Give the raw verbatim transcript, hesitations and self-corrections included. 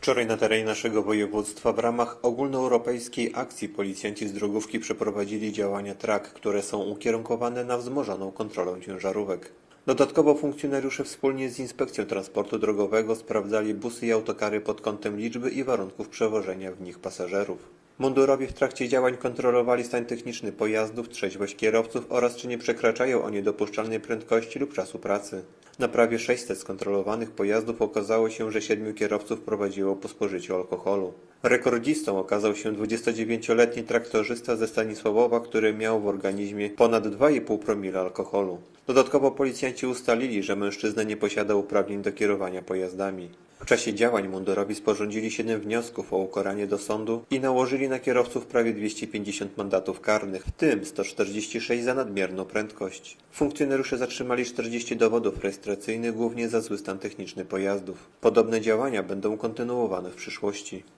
Wczoraj na terenie naszego województwa w ramach ogólnoeuropejskiej akcji policjanci z drogówki przeprowadzili działania trak, które są ukierunkowane na wzmożoną kontrolę ciężarówek. Dodatkowo funkcjonariusze wspólnie z Inspekcją Transportu Drogowego sprawdzali busy i autokary pod kątem liczby i warunków przewożenia w nich pasażerów. Mundurowi w trakcie działań kontrolowali stan techniczny pojazdów, trzeźwość kierowców oraz czy nie przekraczają oni dopuszczalnej prędkości lub czasu pracy. Na prawie sześćset skontrolowanych pojazdów okazało się, że siedmiu kierowców prowadziło po spożyciu alkoholu. Rekordzistą okazał się dwudziestodziewięcioletni traktorzysta ze Stanisławowa, który miał w organizmie ponad dwa i pół promila alkoholu. Dodatkowo policjanci ustalili, że mężczyzna nie posiada uprawnień do kierowania pojazdami. W czasie działań mundurowi sporządzili siedem wniosków o ukaranie do sądu i nałożyli na kierowców prawie dwieście pięćdziesiąt mandatów karnych, w tym sto czterdzieści sześć za nadmierną prędkość. Funkcjonariusze zatrzymali czterdzieści dowodów rejestracyjnych, głównie za zły stan techniczny pojazdów. Podobne działania będą kontynuowane w przyszłości.